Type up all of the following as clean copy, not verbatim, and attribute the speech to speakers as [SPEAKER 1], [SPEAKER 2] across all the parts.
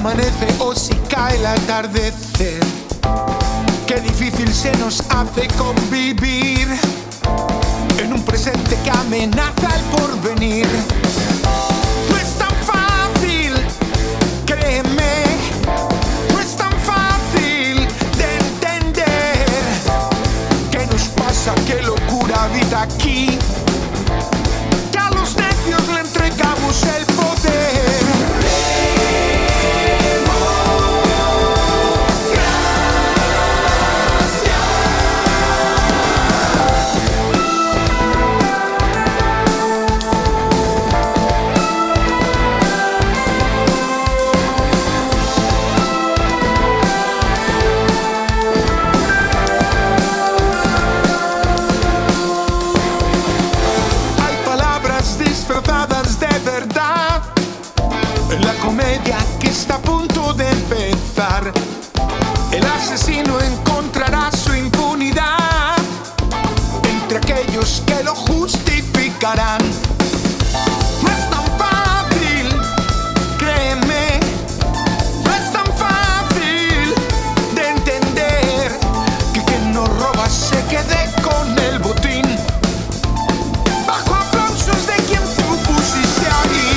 [SPEAKER 1] amanece o si cae el atardecer. Qué difícil se nos hace convivir en un presente que amenaza el porvenir. No es tan fácil, créeme, no es tan fácil de entender. ¿Qué nos pasa? ¿Qué locura habita aquí? Que a los necios le entregamos el poder. De verdad, en la comedia que está a punto de empezar, el asesino encontrará su impunidad entre aquellos que lo justificarán. No es tan fácil, créeme, no es tan fácil de entender que quien no roba se quede con el botín. Bajo aplausos de quien tú pusiste ahí.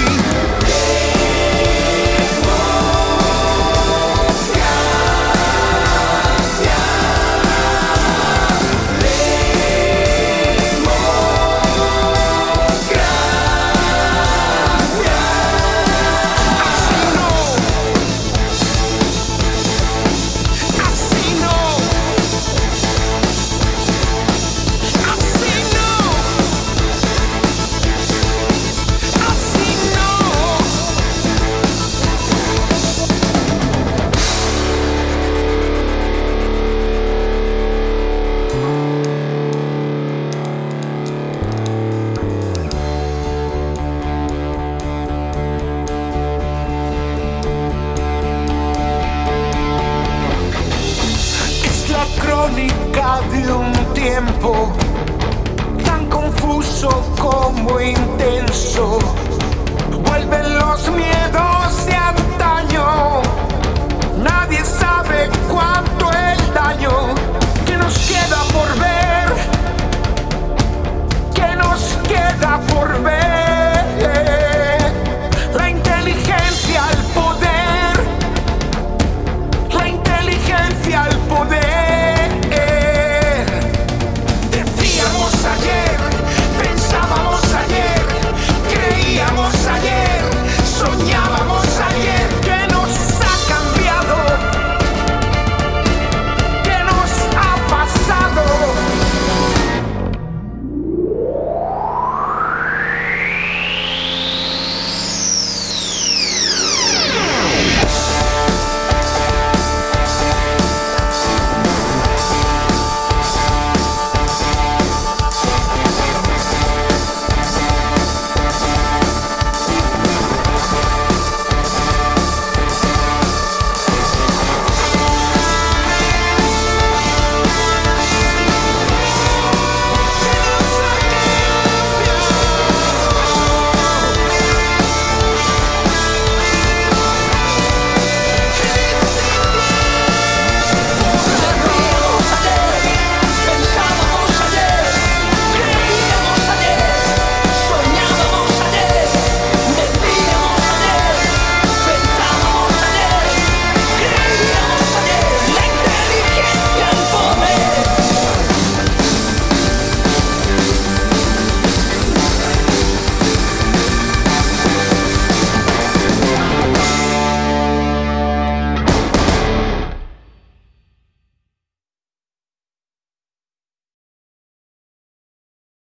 [SPEAKER 1] Crónica de un tiempo tan confuso como intenso. Vuelven los miedos.